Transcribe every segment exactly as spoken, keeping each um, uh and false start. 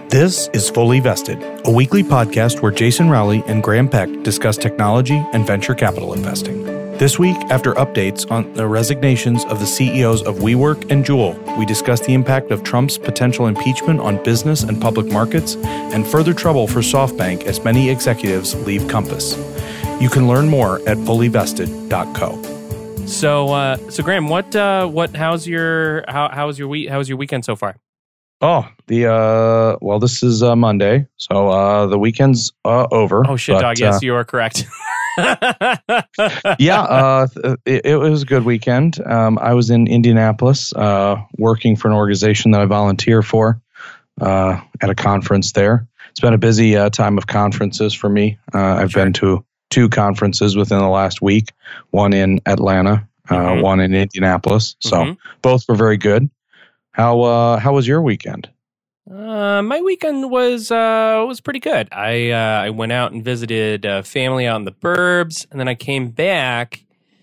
This is Fully Vested, a weekly podcast where Jason Rowley and Graham Peck discuss technology and venture capital investing. This week, after updates on the resignations of the C E Os of WeWork and Juul, we discuss the impact of Trump's potential impeachment on business and public markets and further trouble for SoftBank as many executives leave Compass. You can learn more at fully vested dot co. So, uh, so Graham, what, uh, what, how's your, how, how's your week, how's your weekend so far? Oh, the, uh, well, this is uh, Monday, so uh, the weekend's uh, over. Oh, shit, but, dog, yes, uh, you are correct. yeah, uh, it, it was a good weekend. Um, I was in Indianapolis uh, working for an organization that I volunteer for uh, at a conference there. It's been a busy uh, time of conferences for me. Uh, I've sure. been to two conferences within the last week, one in Atlanta, uh, mm-hmm. one in Indianapolis. So mm-hmm. both were very good. How uh, how was your weekend? Uh, my weekend was uh, was pretty good. I uh, I went out and visited uh, family out in the burbs, and then I came back.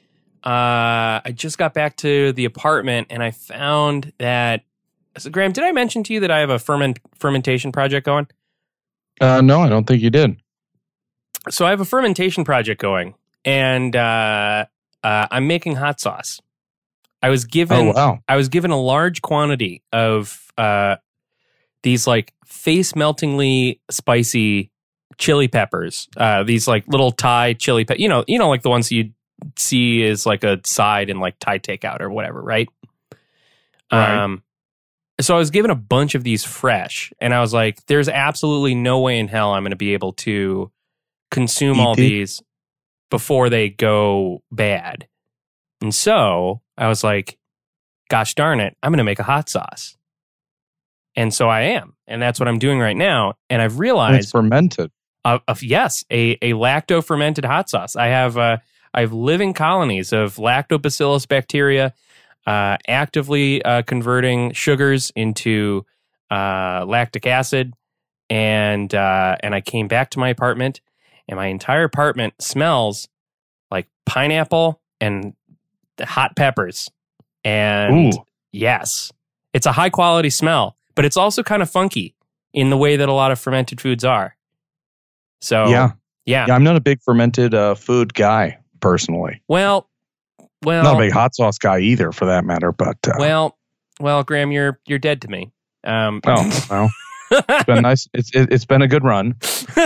Uh, I just got back to the apartment, and I found that. So, Graham, did I mention to you that I have a ferment fermentation project going? Uh, no, I don't think you did. So I have a fermentation project going, and uh, uh, I'm making hot sauce. I was given oh, wow. I was given a large quantity of uh, these like face meltingly spicy chili peppers. Uh, these like little Thai chili peppers. You know, you know, like the ones you see as like a side in like Thai takeout or whatever, right? Right. Um, so I was given a bunch of these fresh, and I was like, "There's absolutely no way in hell I'm going to be able to consume all these before they go bad." And so I was like, gosh darn it, I'm going to make a hot sauce. And so I am. And that's what I'm doing right now. And I've realized... It's fermented. Uh, uh, yes, a, a lacto-fermented hot sauce. I have uh, I have living colonies of lactobacillus bacteria uh, actively uh, converting sugars into uh, lactic acid. And uh, and I came back to my apartment, and my entire apartment smells like pineapple and hot peppers. And Ooh. Yes, it's a high quality smell, but it's also kind of funky in the way that a lot of fermented foods are. So yeah, yeah, yeah I'm not a big fermented uh, food guy personally. Well, well, not a big hot sauce guy either, for that matter. But uh, well, well, Graham, you're you're dead to me. Um, oh well, it's been nice. It's it, it's been a good run.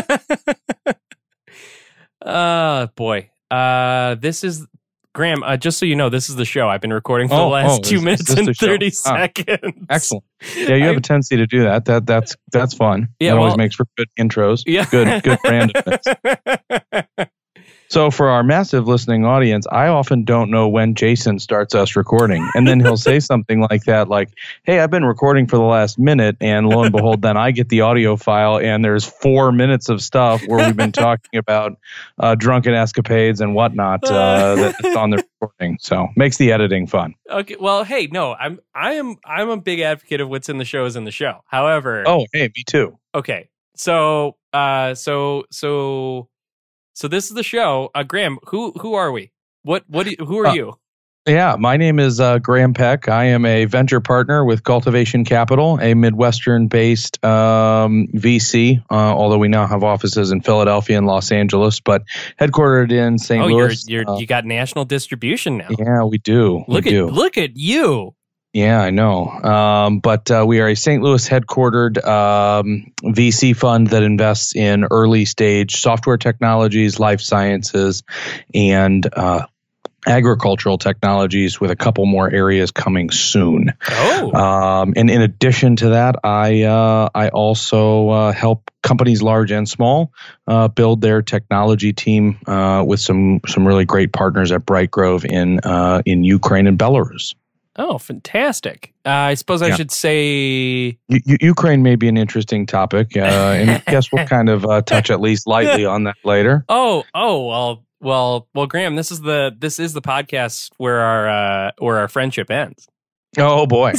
Oh boy, uh, this is. Graham, uh, just so you know, this is the show. I've been recording for oh, the last oh, two is, minutes is and thirty ah, seconds. Excellent. Yeah, you have I, a tendency to do that. That that's that's fun. Yeah, it well, always makes for good intros. Yeah, good good brandedness. So for our massive listening audience, I often don't know when Jason starts us recording, and then he'll say something like that, like, "Hey, I've been recording for the last minute," and lo and behold, then I get the audio file, and there's four minutes of stuff where we've been talking about uh, drunken escapades and whatnot uh, that's on the recording. So makes the editing fun. Okay, well, hey, no, I'm I am I'm a big advocate of what's in the show is in the show. However, oh, hey, me too. Okay, so uh, so so. So this is the show. Uh, Graham, who who are we? What what do you, who are uh, you? Yeah, my name is uh, Graham Peck. I am a venture partner with Cultivation Capital, a Midwestern-based um, V C, uh, although we now have offices in Philadelphia and Los Angeles, but headquartered in Saint Oh, Louis. you're, you're, uh, you got national distribution now. Yeah, we do. Look we at do. look at you. Yeah, I know. Um, but uh, we are a Saint Louis headquartered um, V C fund that invests in early stage software technologies, life sciences, and uh, agricultural technologies, with a couple more areas coming soon. Oh. Um, and in addition to that, I uh, I also uh, help companies large and small uh, build their technology team uh, with some some really great partners at Bright Grove in uh, in Ukraine and Belarus. Oh, fantastic. Uh, I suppose I yeah. should say... U- U- Ukraine may be an interesting topic, uh, and I guess we'll kind of uh, touch at least lightly on that later. Oh, oh, well, well, well, Graham, this is the this is the podcast where our uh, where our friendship ends. Oh, boy.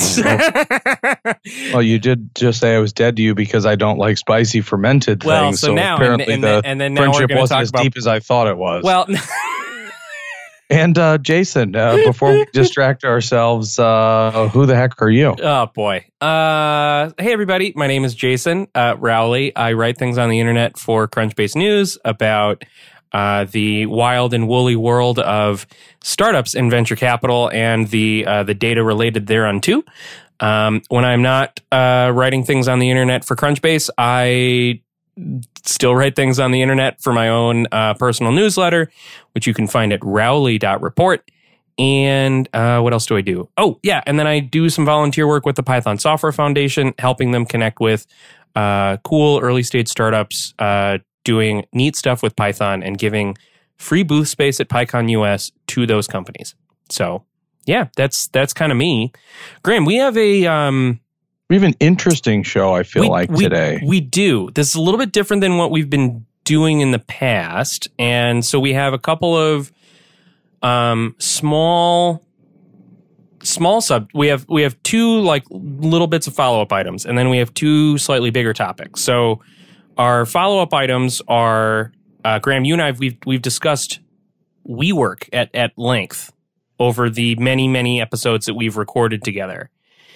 Well, you did just say I was dead to you because I don't like spicy fermented well, things, so, so now, apparently and, and the then, and then now friendship we're wasn't talk as about, deep as I thought it was. Well... And uh, Jason, uh, before we distract ourselves, uh, who the heck are you? Oh, boy. Uh, hey, everybody. My name is Jason uh, Rowley. I write things on the internet for Crunchbase News about uh, the wild and woolly world of startups and venture capital and the uh, the data related thereunto. Um, when I'm not uh, writing things on the internet for Crunchbase, I still write things on the internet for my own uh, personal newsletter, which you can find at rowley dot report. And uh, what else do I do? Oh, yeah. And then I do some volunteer work with the Python Software Foundation, helping them connect with uh, cool early stage startups, uh, doing neat stuff with Python and giving free booth space at PyCon U S to those companies. So, yeah, that's that's kind of me. Graham, we have a... Um, We have an interesting show, I feel we, like, we, today. We do. This is a little bit different than what we've been doing in the past. And so we have a couple of um, small, small sub. We have we have two like little bits of follow-up items, and then we have two slightly bigger topics. So our follow-up items are, uh, Graham, you and I, we've, we've discussed WeWork at, at length over the many, many episodes that we've recorded together.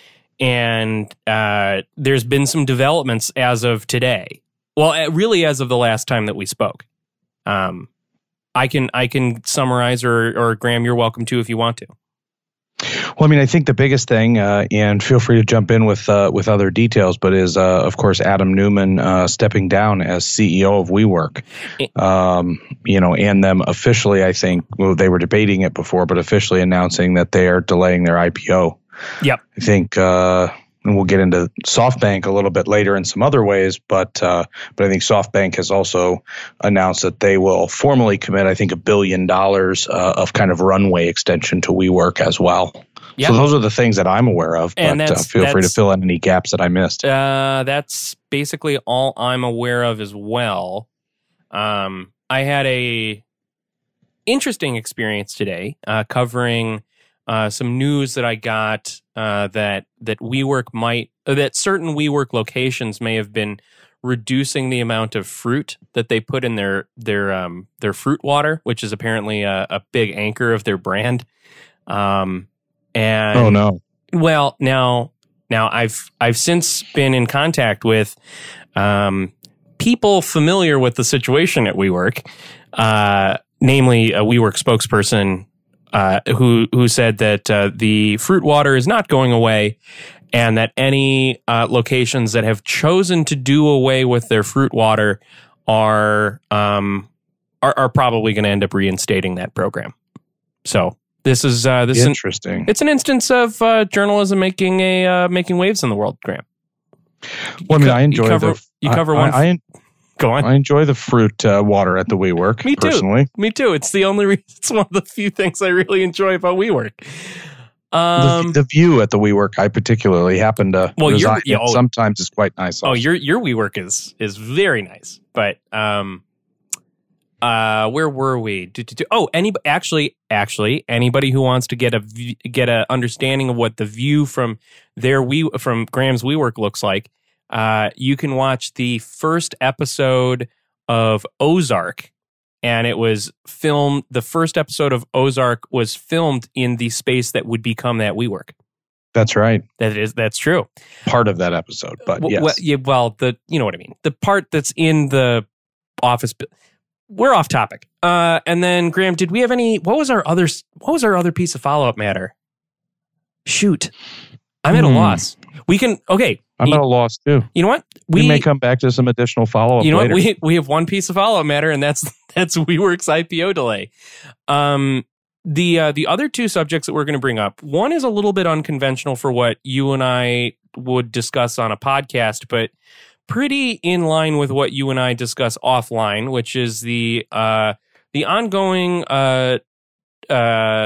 And uh, there's been some developments as of today. Well, really, as of the last time that we spoke. Um, I can I can summarize, or or Graham, you're welcome to if you want to. Well, I mean, I think the biggest thing, uh, and feel free to jump in with uh, with other details, but is uh, of course Adam Neumann uh, stepping down as C E O of WeWork. Um, you know, and them officially, I think, well, they were debating it before, but officially announcing that they are delaying their I P O. Yep. I think, uh, and we'll get into SoftBank a little bit later in some other ways, but uh, but I think SoftBank has also announced that they will formally commit, I think, a billion dollars uh, of kind of runway extension to WeWork as well. Yep. So those are the things that I'm aware of, and but uh, feel free to fill in any gaps that I missed. Uh, that's basically all I'm aware of as well. Um, I had a interesting experience today uh, covering Uh, some news that I got uh, that that WeWork might uh, that certain WeWork locations may have been reducing the amount of fruit that they put in their their um, their fruit water, which is apparently a, a big anchor of their brand. Um, and oh no! Well, now now I've I've since been in contact with um, people familiar with the situation at WeWork, uh, namely a WeWork spokesperson. Uh, who who said that uh, the fruit water is not going away, and that any uh, locations that have chosen to do away with their fruit water are um, are, are probably going to end up reinstating that program. So this is uh, this interesting. Is an, it's an instance of uh, journalism making a uh, making waves in the world, Graham. Well, I mean, I enjoy you cover, the you cover I, one. I, I, Go on. I enjoy the fruit uh, water at the WeWork. Me too. Personally. Me too. It's the only reason. It's one of the few things I really enjoy about WeWork. Um, the, the view at the WeWork, I particularly happen to well, reside yeah, oh, sometimes it's quite nice. Oh, also. your your WeWork is is very nice. But um, uh, where were we? Do, do, do, oh, any actually actually anybody who wants to get a get a understanding of what the view from their we from Graham's WeWork looks like, uh, you can watch the first episode of Ozark, and it was filmed. The first episode of Ozark was filmed in the space that would become that WeWork. That's right. That is that's true. Part of that episode, but well, yes. Well, yeah, well, the you know what I mean. The part that's in the office. We're off topic. Uh, and then Graham, did we have any? What was our other? What was our other piece of follow up matter? Shoot, I'm at hmm. a loss. We can okay. I'm you, at a loss too. You know what? We, we may come back to some additional follow up. You know later. what? We we have one piece of follow up matter, and that's that's WeWork's I P O delay. Um, the uh, the other two subjects that we're going to bring up. One is a little bit unconventional for what you and I would discuss on a podcast, but pretty in line with what you and I discuss offline, which is the uh, the ongoing uh, uh,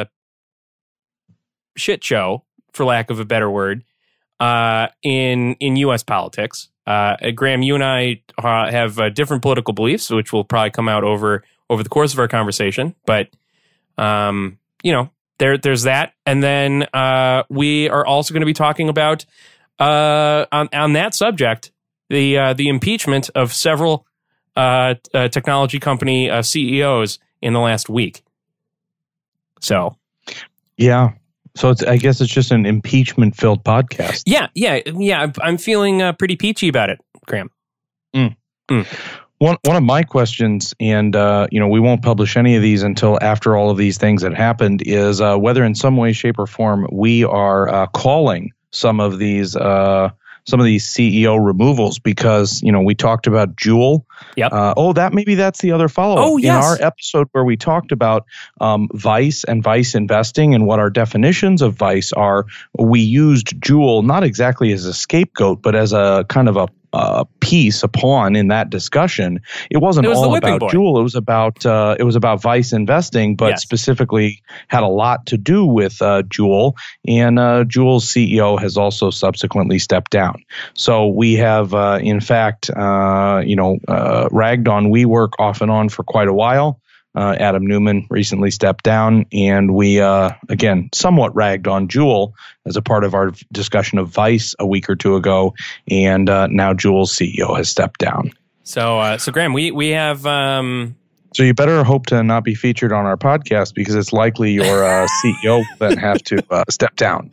shit show, for lack of a better word, uh, in in U S politics. Uh, Graham, you and I uh, have uh, different political beliefs, which will probably come out over over the course of our conversation. But um, you know, there there's that, and then uh, we are also going to be talking about uh, on on that subject the uh, the impeachment of several uh, uh, technology company uh, C E Os in the last week. So, yeah. So it's, I guess it's just an impeachment-filled podcast. Yeah, yeah, yeah. I'm feeling uh, pretty peachy about it, Graham. Mm. Mm. One one of my questions, and uh, you know, we won't publish any of these until after all of these things had happened, is uh, whether in some way, shape, or form we are uh, calling some of these uh, some of these C E O removals, because you know we talked about Juul. Yep. Uh, oh, that maybe that's the other follow-up. Oh, yes. In our episode where we talked about um, Vice and Vice investing and what our definitions of Vice are, we used Juul not exactly as a scapegoat, but as a kind of a Uh, piece, a pawn in that discussion. It wasn't it was all about boy. Juul. It was about uh, it was about Vice investing, but yes. specifically had a lot to do with uh, Juul. And uh, Juul's C E O has also subsequently stepped down. So we have, uh, in fact, uh, you know, uh, ragged on WeWork off and on for quite a while. Uh, Adam Neumann recently stepped down, and we, uh, again, somewhat ragged on Juul as a part of our discussion of Vice a week or two ago, and uh, now Juul's C E O has stepped down. So, uh, so Graham, we we have. Um... So you better hope to not be featured on our podcast, because it's likely your uh, C E O will then have to uh, step down.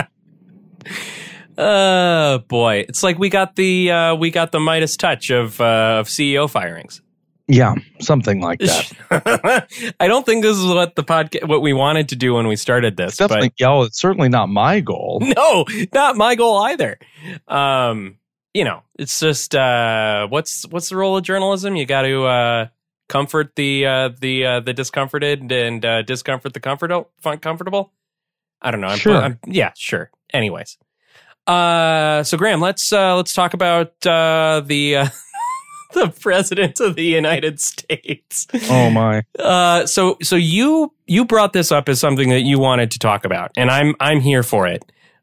Oh boy, it's like we got the uh, we got the Midas touch of uh, of C E O firings. Yeah, something like that. I don't think this is what the podcast, what we wanted to do when we started this. It's definitely, but, yeah, well, it's certainly not my goal. No, not my goal either. Um, you know, it's just uh, what's what's the role of journalism? You got to uh, comfort the uh, the uh, the discomforted and uh, discomfort the comfortable. Comfortable. I don't know. I'm, sure. I'm, yeah, sure. Anyways, uh, so Graham, let's uh, let's talk about uh, the. Uh, The president of the United States. Oh my! Uh, so, so you you brought this up as something that you wanted to talk about, and I'm I'm here for it.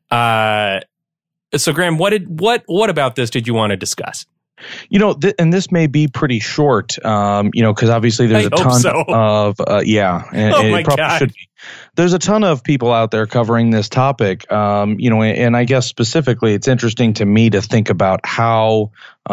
Uh, so, Graham, what did what what about this did you want to discuss? You know, th- and this may be pretty short. Um, you know, because obviously there's I a hope ton so. of uh, yeah, and, Oh and my it probably God. should be. There's a ton of people out there covering this topic. Um, you know, and, and I guess specifically, it's interesting to me to think about how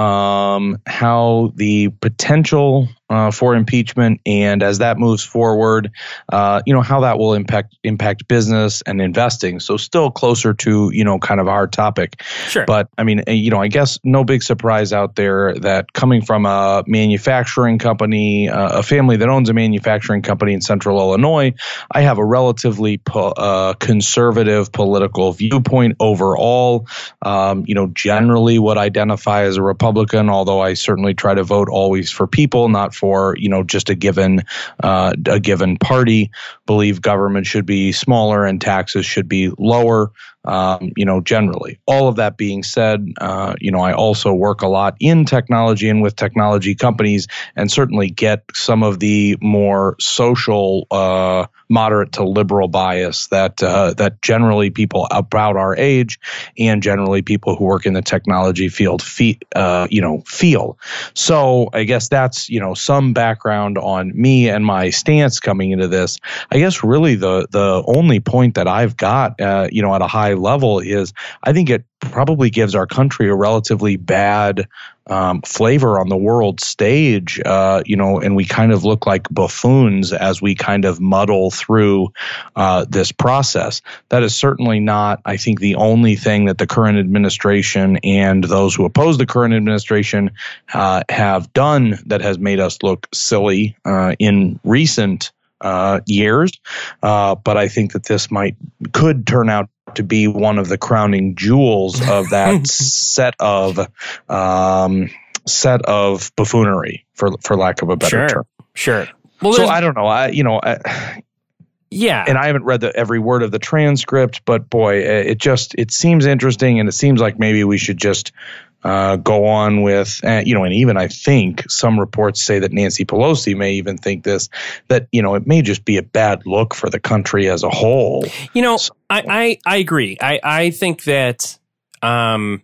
um, how the potential uh, for impeachment, and as that moves forward, uh, you know, how that will impact impact business and investing. So still closer to, you know, kind of our topic. Sure. But I mean, you know, I guess no big surprise out there that coming from a manufacturing company, uh, a family that owns a manufacturing company in Central Illinois, I have a relatively po- uh, conservative political viewpoint overall. Um, you know, generally would identify as a Republican, although I certainly try to vote always for people, not for, you know, just a given uh, a given party. Believe government should be smaller and taxes should be lower. Um, you know, generally. All of that being said, uh, you know, I also work a lot in technology and with technology companies, and certainly get some of the more social, uh, moderate to liberal bias that uh, that generally people about our age and generally people who work in the technology field, fe- uh, you know, feel. So I guess that's, you know, some background on me and my stance coming into this. I guess really the the only point that I've got, uh, you know, at a high level is I think it probably gives our country a relatively bad um, flavor on the world stage, uh, you know, and we kind of look like buffoons as we kind of muddle through uh, this process. That is certainly not, I think, the only thing that the current administration and those who oppose the current administration uh, have done that has made us look silly uh, in recent Uh, years, uh, but I think that this might could turn out to be one of the crowning jewels of that set of um, set of buffoonery, for for lack of a better Sure, term. sure. Well, so I don't know. I you know. I, yeah, and I haven't read the, every word of the transcript, but boy, it just it seems interesting, and it seems like maybe we should just Uh, go on with, uh, you know, and even I think some reports say that Nancy Pelosi may even think this, that, you know, it may just be a bad look for the country as a whole. You know, so, I, I, I agree. I, I think that, um,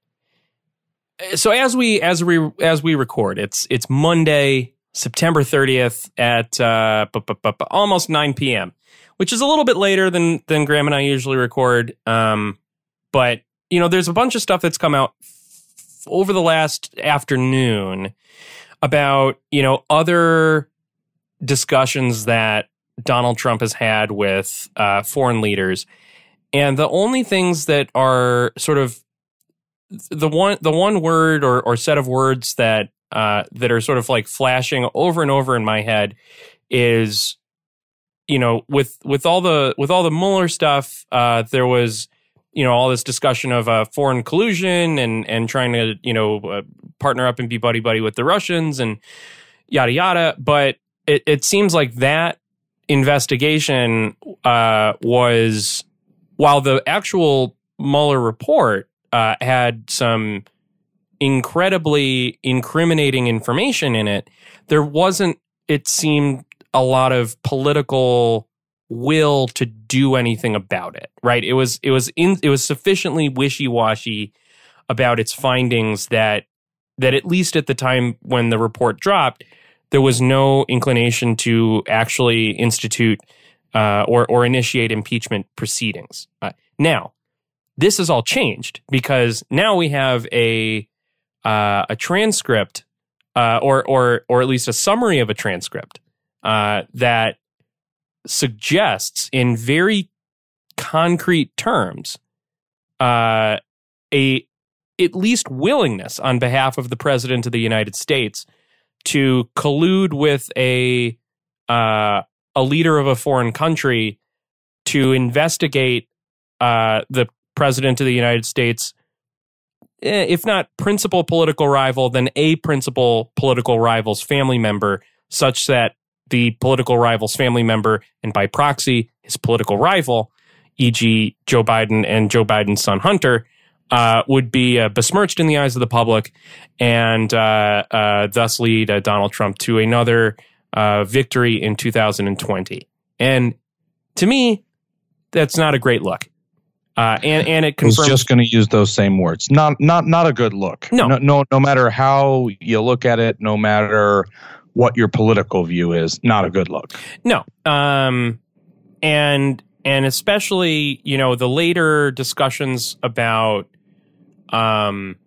so as we, as we, as we record, it's, it's Monday, September thirtieth at, uh, bu- bu- bu- bu- almost nine p.m., which is a little bit later than, than Graham and I usually record. Um, but, you know, there's a bunch of stuff that's come out over the last afternoon about, you know, other discussions that Donald Trump has had with uh, foreign leaders. And the only things that are sort of the one the one word or, or set of words that uh, that are sort of like flashing over and over in my head is, you know, with with all the with all the Mueller stuff, uh, there was, you know, all this discussion of uh, foreign collusion and and trying to, you know, uh, partner up and be buddy buddy with the Russians and yada yada. But it, it seems like that investigation uh, was, while the actual Mueller report uh, had some incredibly incriminating information in it, there wasn't, it seemed, a lot of political will to do anything about it, right? It was it was in, it was sufficiently wishy-washy about its findings that that at least at the time when the report dropped, there was no inclination to actually institute uh, or or initiate impeachment proceedings. Uh, now, this has all changed because now we have a uh, a transcript uh, or or or at least a summary of a transcript Uh, that suggests in very concrete terms uh, a at least willingness on behalf of the President of the United States to collude with a uh, a leader of a foreign country to investigate uh, the President of the United States, if not principal political rival, then a principal political rival's family member, such that the political rival's family member, and by proxy, his political rival, for example. Joe Biden and Joe Biden's son Hunter, uh, would be uh, besmirched in the eyes of the public and uh, uh, thus lead uh, Donald Trump to another uh, victory in two thousand twenty. And to me, that's not a great look. Uh, and, and it confirms. I was just going to use those same words. Not not not a good look. No. no, no, no matter how you look at it, no matter what your political view is, not a good look. No. Um, and and especially, you know, the later discussions about um,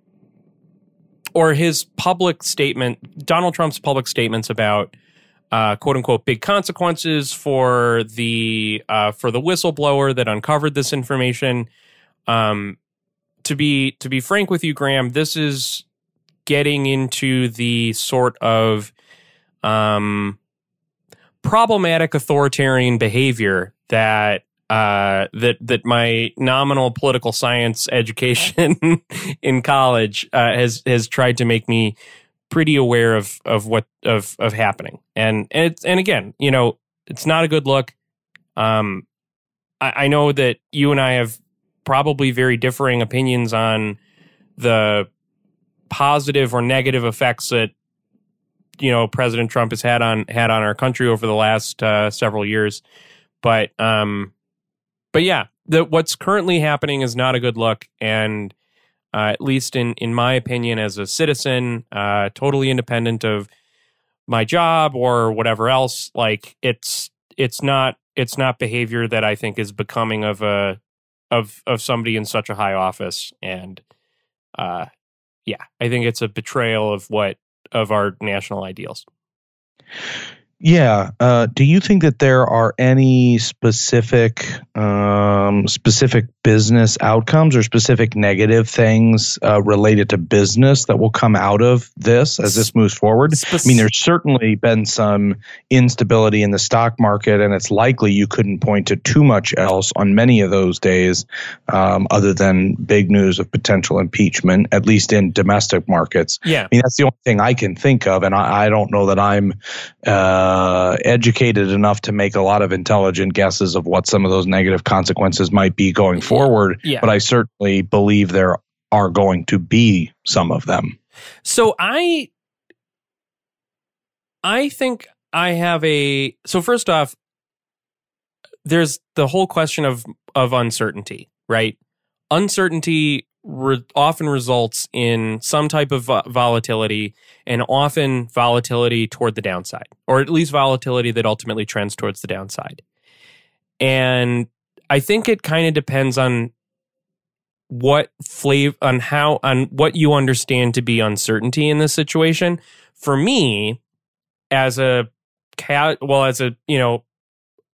or his public statement, Donald Trump's public statements about uh, quote unquote big consequences for the uh, for the whistleblower that uncovered this information. Um, to be to be frank with you, Graham, this is getting into the sort of Um, problematic authoritarian behavior that uh, that that my nominal political science education in college uh, has has tried to make me pretty aware of of what of of happening. And and it's, and again, you know, it's not a good look. Um, I, I know that you and I have probably very differing opinions on the positive or negative effects that, you know, President Trump has had on had on our country over the last uh, several years, but um, but yeah, the, what's currently happening is not a good look, and uh, at least in in my opinion, as a citizen, uh, totally independent of my job or whatever else, like it's it's not it's not behavior that I think is becoming of a of of somebody in such a high office, and uh, yeah, I think it's a betrayal of what. of our national ideals. Yeah. Uh, do you think that there are any specific um, specific business outcomes or specific negative things uh, related to business that will come out of this as this moves forward? Spec- I mean, there's certainly been some instability in the stock market, and it's likely you couldn't point to too much else on many of those days um, other than big news of potential impeachment, at least in domestic markets. Yeah. I mean, that's the only thing I can think of, and I, I don't know that I'm uh, Uh, educated enough to make a lot of intelligent guesses of what some of those negative consequences might be going forward. Yeah. But I certainly believe there are going to be some of them. So I, I think I have a. So first off, there's the whole question of of uncertainty, right? Uncertainty re- often results in some type of vo- volatility, and often volatility toward the downside, or at least volatility that ultimately trends towards the downside. And I think it kind of depends on what flavor, on how, on what you understand to be uncertainty in this situation. For me, as a cat, well, as a, you know,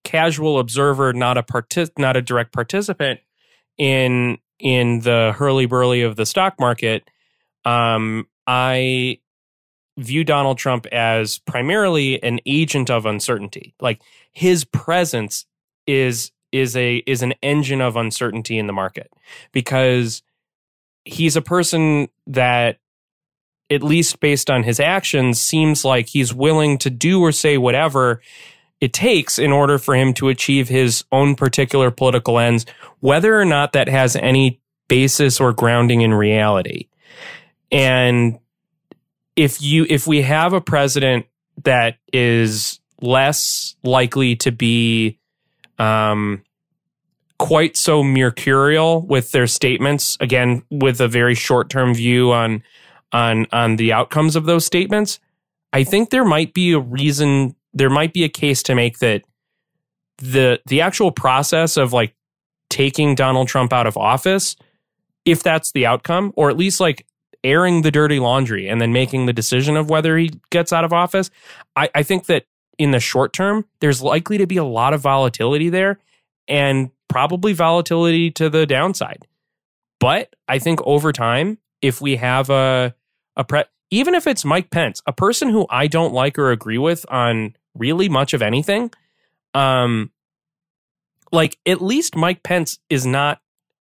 casual observer, not a partic- not a direct participant in in the hurly-burly of the stock market, um, I view Donald Trump as primarily an agent of uncertainty. Like his presence is is a is an engine of uncertainty in the market, because he's a person that, at least based on his actions, seems like he's willing to do or say whatever it takes in order for him to achieve his own particular political ends, whether or not that has any basis or grounding in reality. And if you if we have a president that is less likely to be um, quite so mercurial with their statements, again, with a very short-term view on on on the outcomes of those statements, I think there might be a reason, there might be a case to make that the the actual process of like taking Donald Trump out of office, if that's the outcome, or at least like airing the dirty laundry and then making the decision of whether he gets out of office, I, I think that in the short term, there's likely to be a lot of volatility there, and probably volatility to the downside. But I think over time, if we have a a pre, even if it's Mike Pence, a person who I don't like or agree with on really much of anything, um, like at least Mike Pence is not,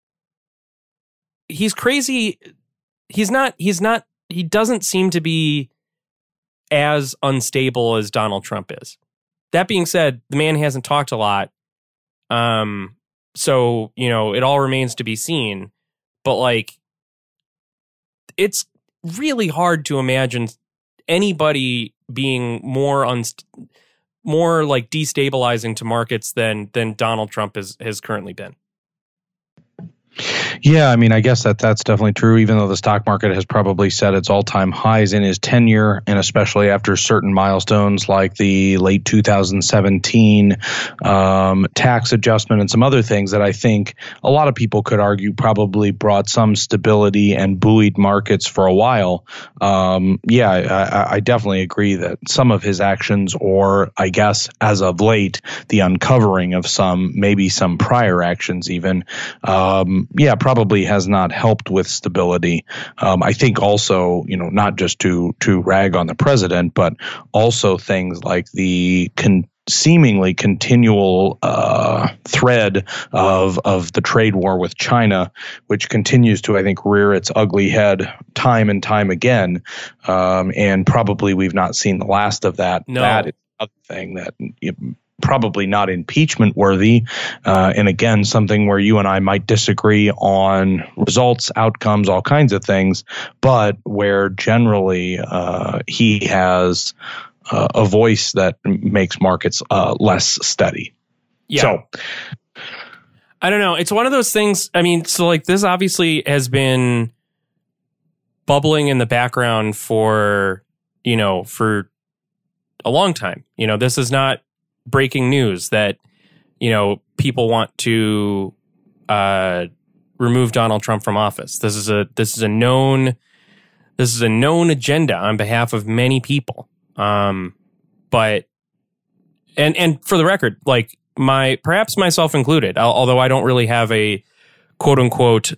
he's crazy. He's not, he's not, he doesn't seem to be as unstable as Donald Trump is. That being said, the man hasn't talked a lot. Um, so, you know, it all remains to be seen. But like, it's really hard to imagine anybody being more unst- more like destabilizing to markets than than Donald Trump has has currently been. Yeah, I mean, I guess that that's definitely true, even though the stock market has probably set its all-time highs in his tenure, and especially after certain milestones like the late two thousand seventeen um, tax adjustment and some other things that I think a lot of people could argue probably brought some stability and buoyed markets for a while. Um, yeah, I, I definitely agree that some of his actions, or I guess as of late, the uncovering of some, maybe some prior actions even, um, yeah, probably has not helped with stability. Um, I think also, you know, not just to to rag on the president, but also things like the con- seemingly continual uh, thread of of the trade war with China, which continues to, I think, rear its ugly head time and time again. Um, and probably we've not seen the last of that. No. That is another thing that you know, probably not impeachment worthy. Uh, and again, something where you and I might disagree on results, outcomes, all kinds of things, but where generally uh, he has uh, a voice that makes markets uh, less steady. Yeah. So I don't know. It's one of those things. I mean, so like this obviously has been bubbling in the background for, you know, for a long time. You know, this is not breaking news that, you know, people want to uh, remove Donald Trump from office. This is a this is a known this is a known agenda on behalf of many people. Um, but and and for the record, like my perhaps myself included, although I don't really have a quote unquote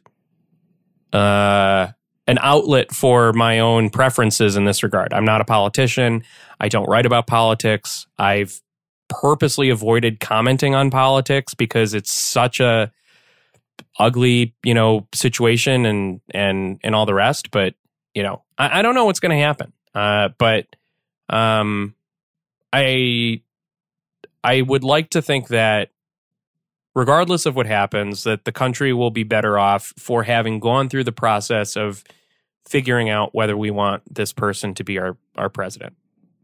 uh, an outlet for my own preferences in this regard. I'm not a politician. I don't write about politics. I've purposely avoided commenting on politics because it's such a ugly, you know, situation and and and all the rest. But you know, I, I don't know what's going to happen. Uh, but um, I I would like to think that regardless of what happens, that the country will be better off for having gone through the process of figuring out whether we want this person to be our our president.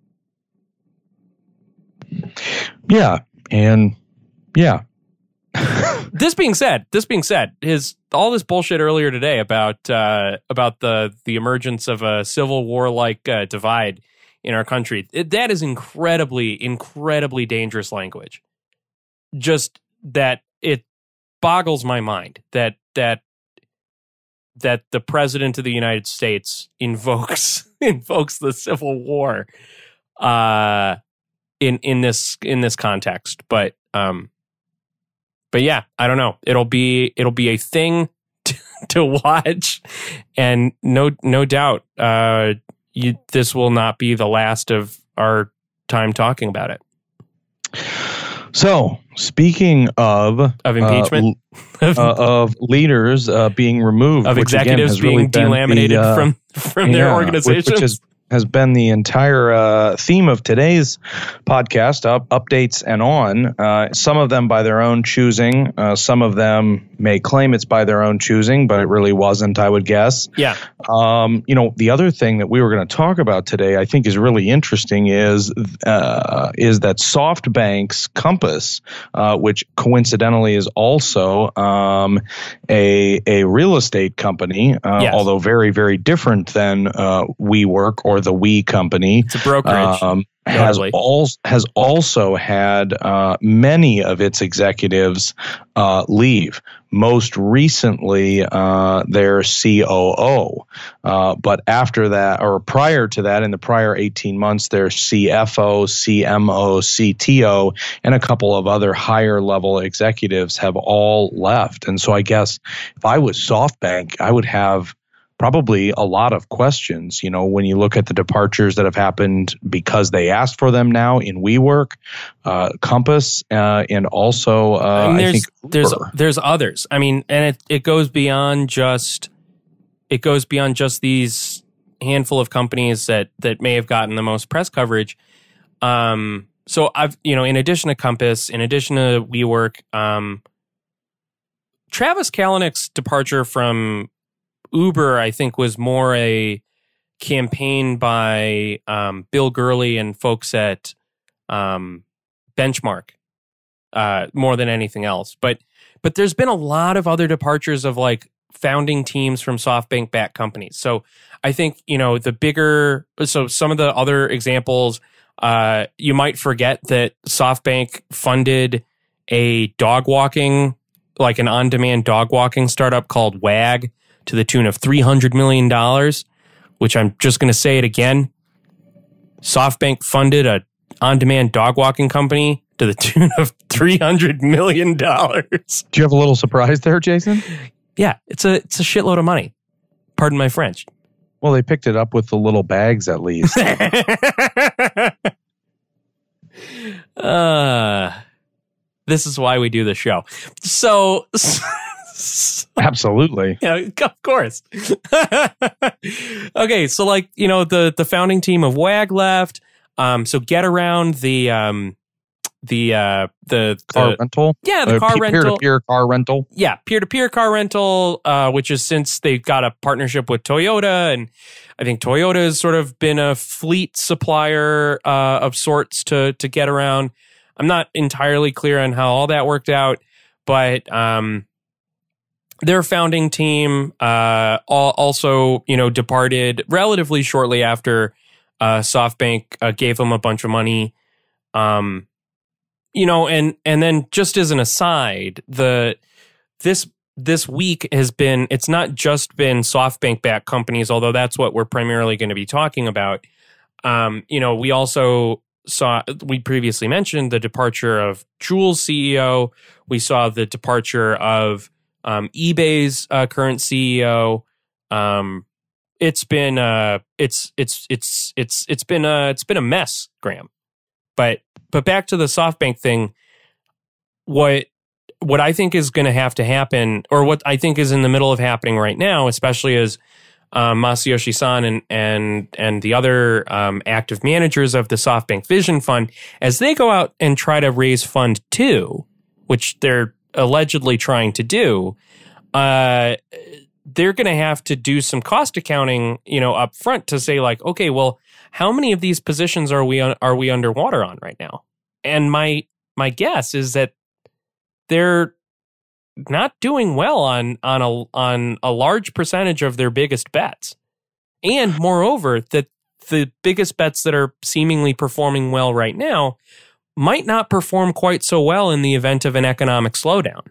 yeah, and yeah. This being said, this being said, his all this bullshit earlier today about uh, about the the emergence of a civil war like uh, divide in our country, it, that is incredibly, incredibly dangerous language. Just that it boggles my mind that that that the president of the United States invokes invokes the Civil War uh, in in this in this context. But Um, but yeah, I don't know. It'll be it'll be a thing to, to watch, and no no doubt, uh, you, this will not be the last of our time talking about it. So, speaking of of impeachment, uh, uh, of leaders uh, being removed, of which executives again, being delaminated the, uh, from from yeah, their organizations, which, which is, has been the entire uh, theme of today's podcast, up, updates and on. Uh, some of them by their own choosing. Uh, some of them may claim it's by their own choosing, but it really wasn't, I would guess. Yeah. Um, you know, the other thing that we were going to talk about today, I think is really interesting, is uh, is that SoftBank's Compass, uh, which coincidentally is also um, a a real estate company, uh, yes. although very, very different than uh, WeWork or the We company. It's a brokerage. Um, has al- has also had uh, many of its executives uh, leave. Most recently, uh, their C O O. Uh, but after that, or prior to that, in the prior eighteen months, their C F O, C M O, C T O, and a couple of other higher level executives have all left. And so I guess if I was SoftBank, I would have probably a lot of questions, you know, when you look at the departures that have happened because they asked for them now in WeWork, uh, Compass, uh, and also, uh, and I think there's Uber. there's others. I mean, and it, it goes beyond just it goes beyond just these handful of companies that that may have gotten the most press coverage. Um, so I've you know, in addition to Compass, in addition to WeWork, um, Travis Kalanick's departure from Uber, I think, was more a campaign by um, Bill Gurley and folks at um, Benchmark, uh, more than anything else. But but there's been a lot of other departures of like founding teams from SoftBank-backed companies. So I think, you know, the bigger, so some of the other examples, uh, you might forget that SoftBank funded a dog walking, like an on-demand dog walking startup called Wag, to the tune of three hundred million dollars, which I'm just going to say it again. SoftBank funded a on-demand dog walking company to the tune of three hundred million dollars. Do you have a little surprise there, Jason? Yeah, it's a it's a shitload of money. Pardon my French. Well, they picked it up with the little bags at least. uh, this is why we do the show. So... Absolutely. Yeah, of course. Okay, so like, you know, the the founding team of WAG left. Um, so Get Around, the um, the uh, the, the car rental. Yeah, the uh, car peer rental. to peer car rental. Yeah, peer to peer car rental, uh, which is since they've got a partnership with Toyota, and I think Toyota has sort of been a fleet supplier uh, of sorts to to Get Around. I'm not entirely clear on how all that worked out, but um. Their founding team uh, also, you know, departed relatively shortly after uh, SoftBank uh, gave them a bunch of money. Um, you know, and and then just as an aside, the this this week has been, it's not just been SoftBank-backed companies, although that's what we're primarily going to be talking about. Um, you know, we also saw, we previously mentioned the departure of Juul's C E O. We saw the departure of Um, eBay's uh, current C E O. Um, it's been uh, it's it's it's it's it's been a it's been a mess, Graham. But but back to the SoftBank thing. What what I think is going to have to happen, or what I think is in the middle of happening right now, especially as um, Masayoshi Son and and and the other um, active managers of the SoftBank Vision Fund, as they go out and try to raise fund two, which they're allegedly trying to do, uh, they're going to have to do some cost accounting, you know, up front to say like, okay, well, how many of these positions are we un- are we underwater on right now? And my my guess is that they're not doing well on on a on a large percentage of their biggest bets, and moreover, that the biggest bets that are seemingly performing well right now might not perform quite so well in the event of an economic slowdown.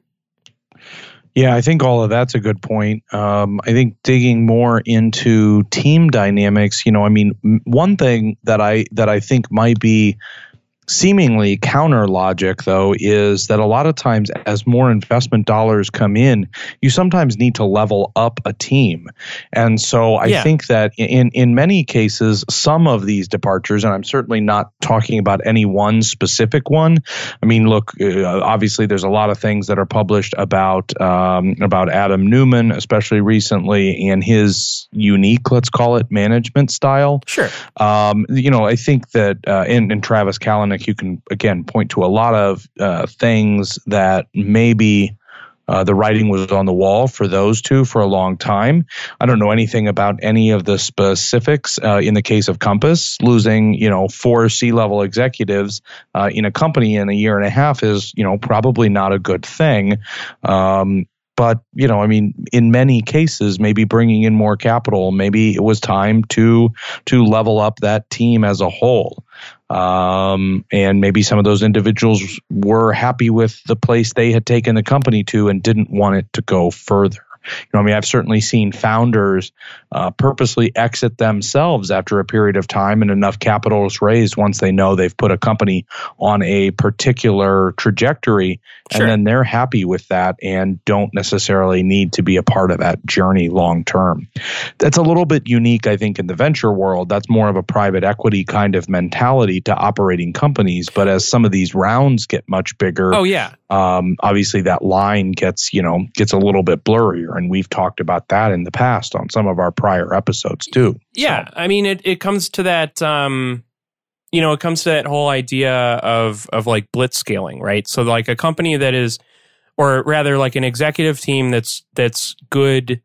Yeah, I think all of that's a good point. Um, I think digging more into team dynamics, you know, I mean, one thing that I that I think might be seemingly counter logic, though, is that a lot of times as more investment dollars come in, you sometimes need to level up a team. And so I yeah. think that in, in many cases, some of these departures, and I'm certainly not talking about any one specific one. I mean, look, uh, obviously there's a lot of things that are published about um, about Adam Neumann, especially recently, and his unique, let's call it, management style. Sure. Um, you know, I think that uh, in, in Travis Kalanick, you can, again, point to a lot of uh, things that maybe Uh, the writing was on the wall for those two for a long time. I don't know anything about any of the specifics. Uh, in the case of Compass, losing, you know, four C-level executives uh, in a company in a year and a half is, you know, probably not a good thing. Um, But, you know, I mean, in many cases, maybe bringing in more capital, maybe it was time to to level up that team as a whole. Um, and maybe some of those individuals were happy with the place they had taken the company to and didn't want it to go further. You know, I mean, I've certainly seen founders uh, purposely exit themselves after a period of time and enough capital is raised once they know they've put a company on a particular trajectory, sure. and then they're happy with that and don't necessarily need to be a part of that journey long term. That's a little bit unique, I think, in the venture world. That's more of a private equity kind of mentality to operating companies. But as some of these rounds get much bigger, oh yeah, um, obviously that line gets, you know, gets a little bit blurrier. And we've talked about that in the past on some of our prior episodes too. Yeah. So. I mean, it, it comes to that, um, you know, it comes to that whole idea of, of like blitz scaling, right? So like a company that is, or rather like an executive team that's, that's good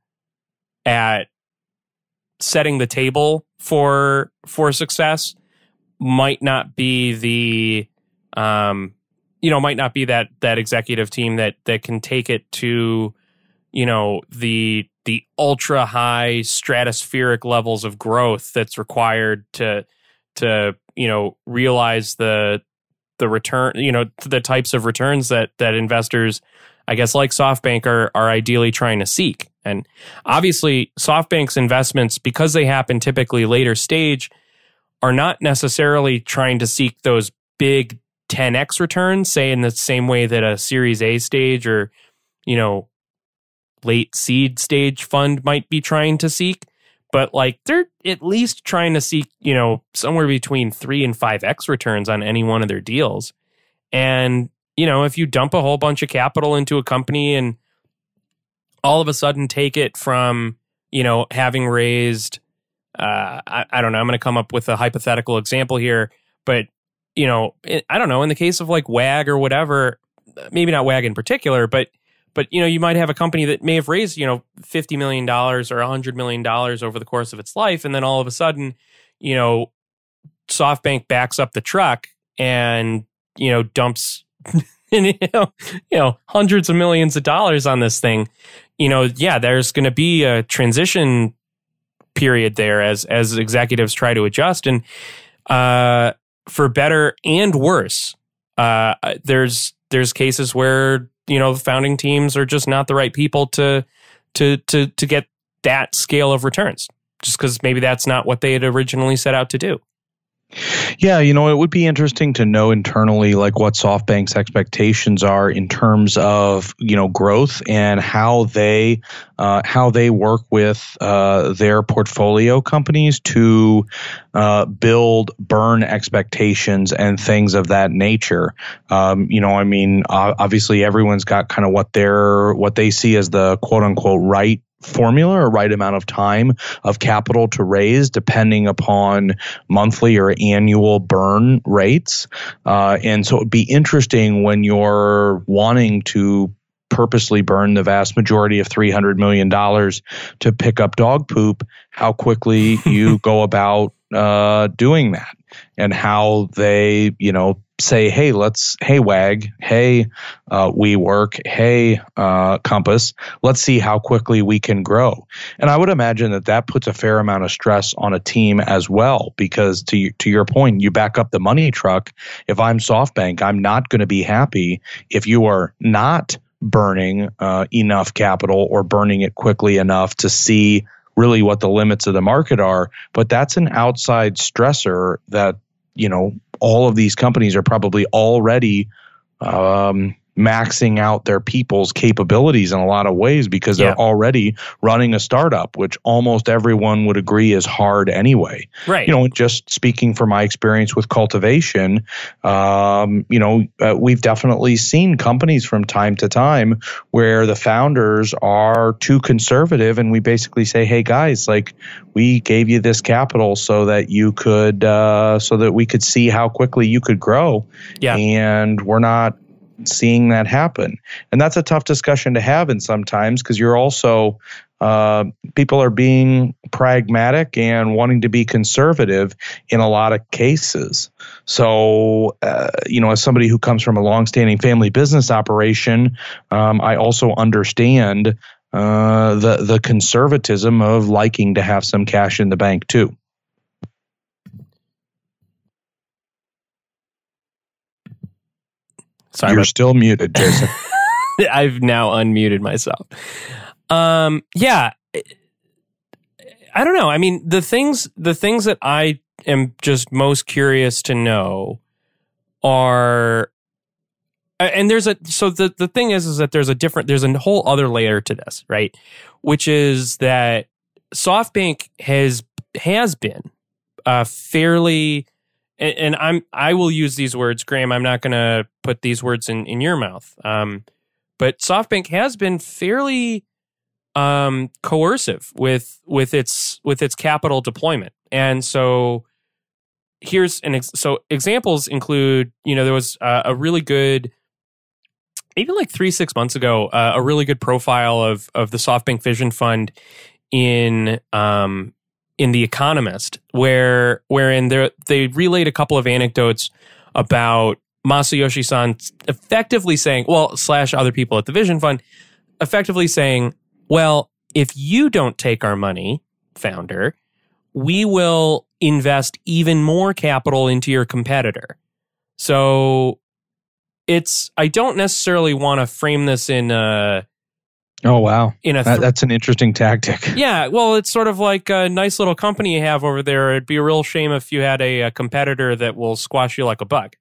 at setting the table for, for success might not be the, um, you know, might not be that, that executive team that, that can take it to, you know, the the ultra high stratospheric levels of growth that's required to to you know realize the the return, you know, the types of returns that that investors, I guess, like SoftBank are are ideally trying to seek. And obviously, SoftBank's investments, because they happen typically later stage, are not necessarily trying to seek those big ten x returns, say in the same way that a Series A stage or, you know, late seed stage fund might be trying to seek, but like they're at least trying to seek, you know, somewhere between three and five X returns on any one of their deals. And, you know, if you dump a whole bunch of capital into a company and all of a sudden take it from, you know, having raised, uh, I, I don't know, I'm going to come up with a hypothetical example here, but, you know, I don't know, in the case of like W A G or whatever, maybe not W A G in particular, but But, you know, you might have a company that may have raised, you know, fifty million dollars or one hundred million dollars over the course of its life. And then all of a sudden, you know, SoftBank backs up the truck and, you know, dumps, you know, you know, hundreds of millions of dollars on this thing. You know, yeah, there's going to be a transition period there as as executives try to adjust. And uh, for better and worse, uh, there's there's cases where, you know, the founding teams are just not the right people to to to to get that scale of returns, just because maybe that's not what they had originally set out to do. Yeah, you know, it would be interesting to know internally, like what SoftBank's expectations are in terms of, you know, growth and how they uh, how they work with uh, their portfolio companies to uh, build burn expectations and things of that nature. Um, you know, I mean, obviously everyone's got kind of what they're what they see as the quote unquote right formula or right amount of time of capital to raise depending upon monthly or annual burn rates. Uh, and so it'd be interesting when you're wanting to purposely burn the vast majority of three hundred million dollars to pick up dog poop, how quickly you go about uh, doing that and how they, you know, say, hey, let's, hey, W A G, hey, uh, WeWork, hey, uh, Compass, let's see how quickly we can grow. And I would imagine that that puts a fair amount of stress on a team as well, because to, to your point, you back up the money truck. If I'm SoftBank, I'm not going to be happy if you are not burning uh, enough capital or burning it quickly enough to see really what the limits of the market are. But that's an outside stressor that you know, all of these companies are probably already um, maxing out their people's capabilities in a lot of ways because they're Yeah. already running a startup, which almost everyone would agree is hard anyway. Right. You know, just speaking from my experience with cultivation, um, you know, uh, we've definitely seen companies from time to time where the founders are too conservative, and we basically say, "Hey guys, like we gave you this capital so that you could, uh, so that we could see how quickly you could grow, Yeah. and we're not seeing that happen." And that's a tough discussion to have in sometimes because you're also uh, people are being pragmatic and wanting to be conservative in a lot of cases. So, uh, you know, as somebody who comes from a longstanding family business operation, um, I also understand uh, the the conservatism of liking to have some cash in the bank too. Sorry, You're about- still muted, Jason. I've now unmuted myself. Um, yeah, I don't know. I mean, the things the things that I am just most curious to know are, and there's a so the the thing is is that there's a different there's a whole other layer to this, right? Which is that SoftBank has has been uh, fairly. And, and I'm I will use these words, Graham. I'm not going to put these words in, in your mouth. Um, but SoftBank has been fairly um, coercive with with its with its capital deployment, and so here's an ex- so examples include, you know, there was uh, a really good, maybe like three six months ago, uh, a really good profile of of the SoftBank Vision Fund in um, in The Economist, where wherein they they relayed a couple of anecdotes about Masayoshi Son effectively saying, well, slash other people at the Vision Fund, effectively saying, well, if you don't take our money, founder, we will invest even more capital into your competitor. So it's, I don't necessarily want to frame this in a, Oh, wow. in a That, th- that's an interesting tactic. yeah, well, it's sort of like a nice little company you have over there. It'd be a real shame if you had a, a competitor that will squash you like a bug.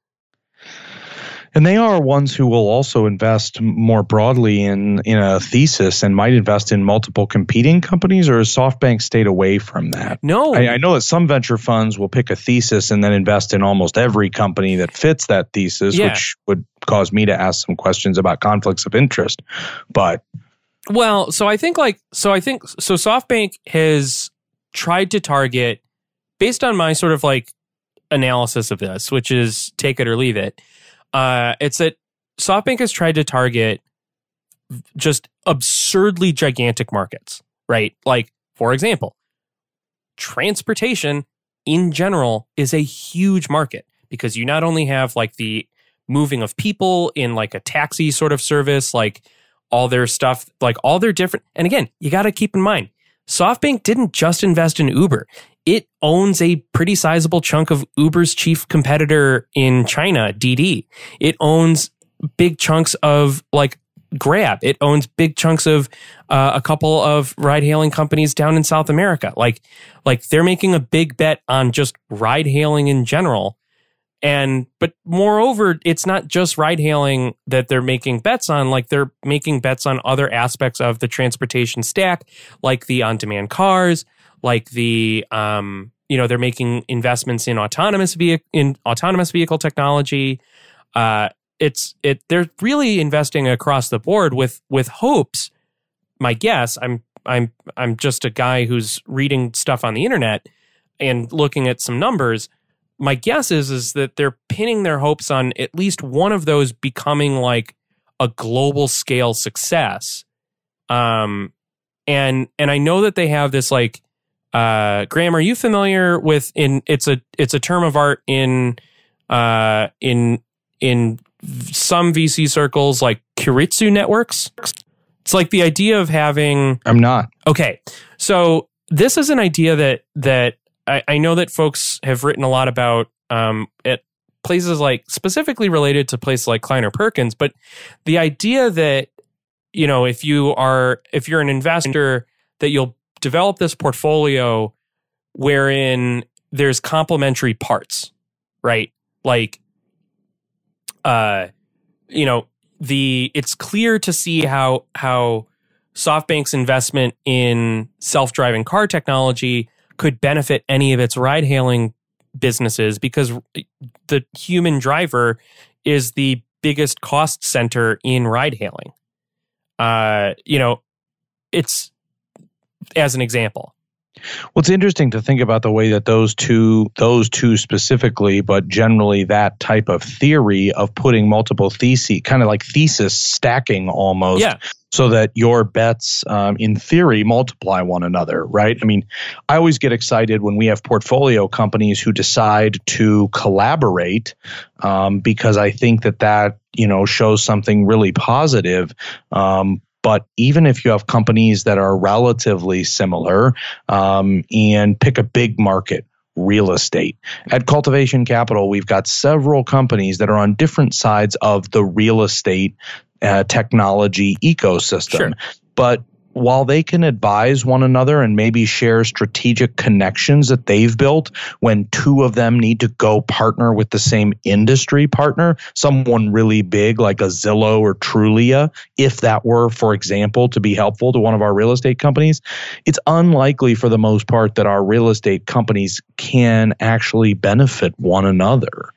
And they are ones who will also invest more broadly in, in a thesis and might invest in multiple competing companies, or has SoftBank stayed away from that? No. I, I know that some venture funds will pick a thesis and then invest in almost every company that fits that thesis, Yeah. which would cause me to ask some questions about conflicts of interest. But Well, so I think like, so I think, so SoftBank has tried to target, based on my sort of like analysis of this, which is take it or leave it, uh, it's that SoftBank has tried to target just absurdly gigantic markets, right? Like, for example, transportation in general is a huge market because you not only have like the moving of people in like a taxi sort of service, like all their stuff, like all their different, and again, you got to keep in mind, SoftBank didn't just invest in Uber. It owns a pretty sizable chunk of Uber's chief competitor in China, Didi. It owns big chunks of like Grab. It owns big chunks of uh, a couple of ride-hailing companies down in South America. Like, like they're making a big bet on just ride-hailing in general. And, but moreover, it's not just ride-hailing that they're making bets on. Like they're making bets on other aspects of the transportation stack, like the on-demand cars, like the, um, you know, they're making investments in autonomous vehicle in autonomous vehicle technology. Uh, it's it. They're really investing across the board with with hopes. My guess, I'm I'm I'm just a guy who's reading stuff on the internet and looking at some numbers. My guess is is that they're pinning their hopes on at least one of those becoming like a global scale success. Um, and and I know that they have this like. Uh, Graham, are you familiar with in it's a it's a term of art in uh, in in some V C circles like Keiretsu networks? It's like the idea of having. I'm not. Okay, so this is an idea that that I, I know that folks have written a lot about um, at places like specifically related to places like Kleiner Perkins, but the idea that, you know, if you are if you're an investor, that you'll develop this portfolio wherein there's complementary parts, right? Like, uh, you know, the it's clear to see how how SoftBank's investment in self-driving car technology could benefit any of its ride-hailing businesses, because the human driver is the biggest cost center in ride-hailing. Uh, you know, it's as an example. Well, it's interesting to think about the way that those two, those two specifically, but generally that type of theory of putting multiple theses, kind of like thesis stacking almost, yeah. so that your bets, um, in theory, multiply one another, right? I mean, I always get excited when we have portfolio companies who decide to collaborate, um, because I think that that, you know, shows something really positive. Um, But even if you have companies that are relatively similar, um, and pick a big market, real estate. At Cultivation Capital, we've got several companies that are on different sides of the real estate uh, technology ecosystem. Sure. But while they can advise one another and maybe share strategic connections that they've built, when two of them need to go partner with the same industry partner, someone really big like a Zillow or Trulia, if that were, for example, to be helpful to one of our real estate companies, it's unlikely for the most part that our real estate companies can actually benefit one another.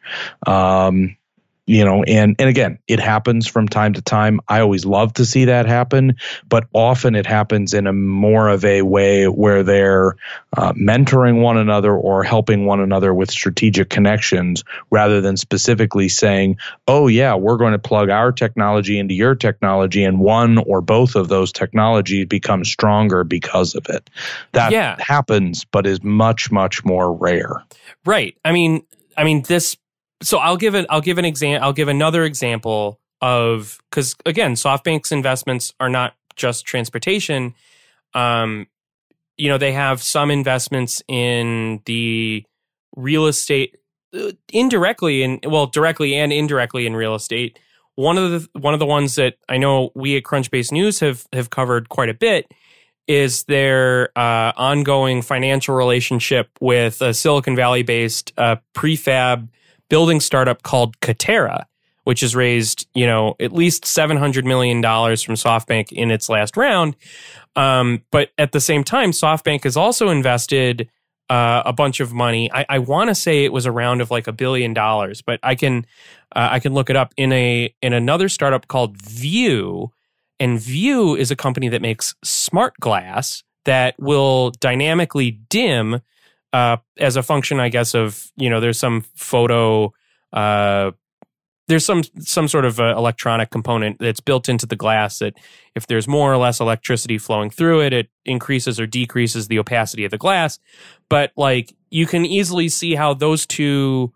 Um, You know, and, and again, it happens from time to time. I always love to see that happen, but often it happens in a more of a way where they're uh, mentoring one another or helping one another with strategic connections, rather than specifically saying, oh, yeah, we're going to plug our technology into your technology, and one or both of those technologies become stronger because of it. That yeah. happens, but is much, much more rare. Right. I mean, I mean, this. So I'll give it. I'll give an example. I'll give another example of, because again, SoftBank's investments are not just transportation. Um, you know, they have some investments in the real estate, uh, indirectly and well, directly and indirectly in real estate. One of the one of the ones that I know we at Crunchbase News have have covered quite a bit is their uh, ongoing financial relationship with a Silicon Valley-based uh, prefab building startup called Katerra, which has raised, you know, at least seven hundred million dollars from SoftBank in its last round. Um, but at the same time, SoftBank has also invested uh, a bunch of money. I, I want to say it was a round of like a billion dollars, but I can uh, I can look it up in a in another startup called View. And View is a company that makes smart glass that will dynamically dim Uh, as a function, I guess, of, you know, there's some photo, uh, there's some some sort of uh, electronic component that's built into the glass that if there's more or less electricity flowing through it, it increases or decreases the opacity of the glass. But like, you can easily see how those two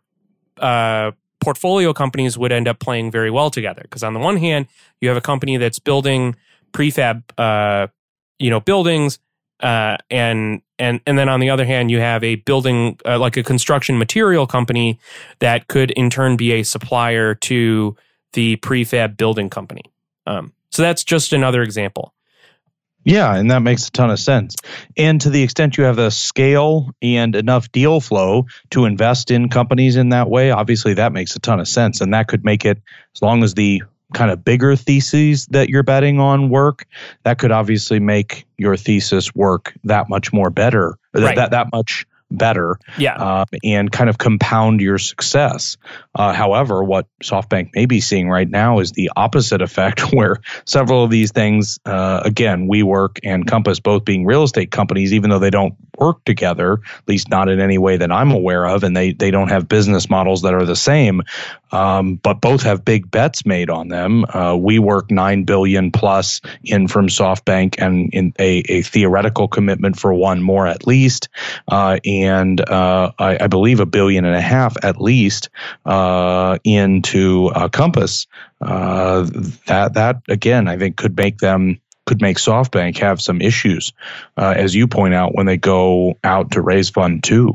uh, portfolio companies would end up playing very well together. Because on the one hand, you have a company that's building prefab, uh, you know, buildings. Uh, and and and then on the other hand, you have a building uh, like a construction material company that could in turn be a supplier to the prefab building company. Um, so that's just another example. Yeah, and that makes a ton of sense. And to the extent you have the scale and enough deal flow to invest in companies in that way, obviously that makes a ton of sense. And that could make it, as long as the kind of bigger theses that you're betting on work, that could obviously make your thesis work that much more better, right. that, that much better, yeah, uh, and kind of compound your success. Uh, however, what SoftBank may be seeing right now is the opposite effect, where several of these things, uh, again, WeWork and Compass both being real estate companies, even though they don't work together, at least not in any way that I'm aware of, and they they don't have business models that are the same, um, but both have big bets made on them. Uh, WeWork nine billion dollars plus in from SoftBank, and in a, a theoretical commitment for one more at least, uh, and And uh, I, I believe a billion and a half at least uh, into uh, Compass. Uh, that that again, I think could make them could make SoftBank have some issues, uh, as you point out, when they go out to raise fund two.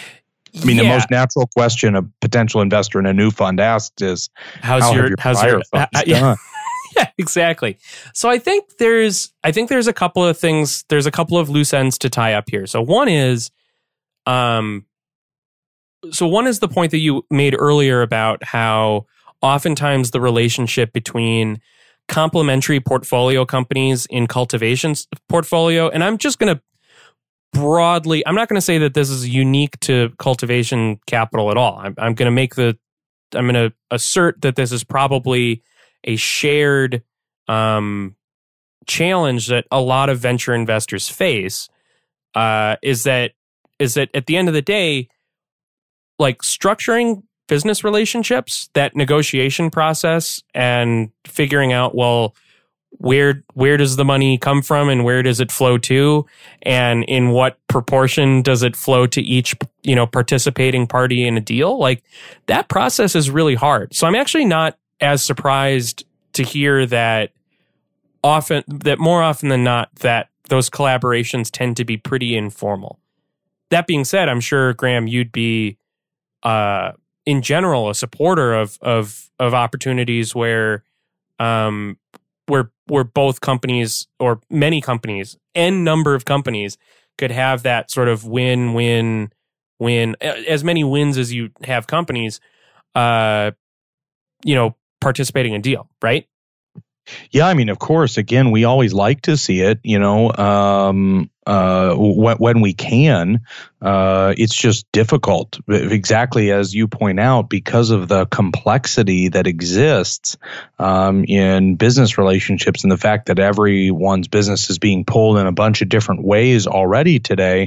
I mean, yeah. The most natural question a potential investor in a new fund asks is, "How's how your, have your how's prior your funds uh, yeah. done?" Yeah, exactly. So I think there's I think there's a couple of things. There's a couple of loose ends to tie up here. So one is, Um, so one is the point that you made earlier about how oftentimes the relationship between complementary portfolio companies in cultivation's portfolio, and I'm just going to broadly, I'm not going to say that this is unique to cultivation capital at all. I'm, I'm going to make the, I'm going to assert that this is probably a shared um, challenge that a lot of venture investors face. Uh, is that is that at the end of the day, like structuring business relationships, that negotiation process, and figuring out, well, where where does the money come from and where does it flow to, and in what proportion does it flow to each, you know, participating party in a deal? Like, that process is really hard. So I'm actually not as surprised to hear that often that more often than not that those collaborations tend to be pretty informal. That being said, I'm sure, Graham, you'd be uh, in general a supporter of of of opportunities where um where where both companies, or many companies, n number of companies, could have that sort of win win win, as many wins as you have companies, uh, you know, participating in a deal, right? Yeah, I mean, of course, again, we always like to see it, you know, um, uh, when, when we can. Uh, it's just difficult, exactly as you point out, because of the complexity that exists um, in business relationships and the fact that everyone's business is being pulled in a bunch of different ways already today.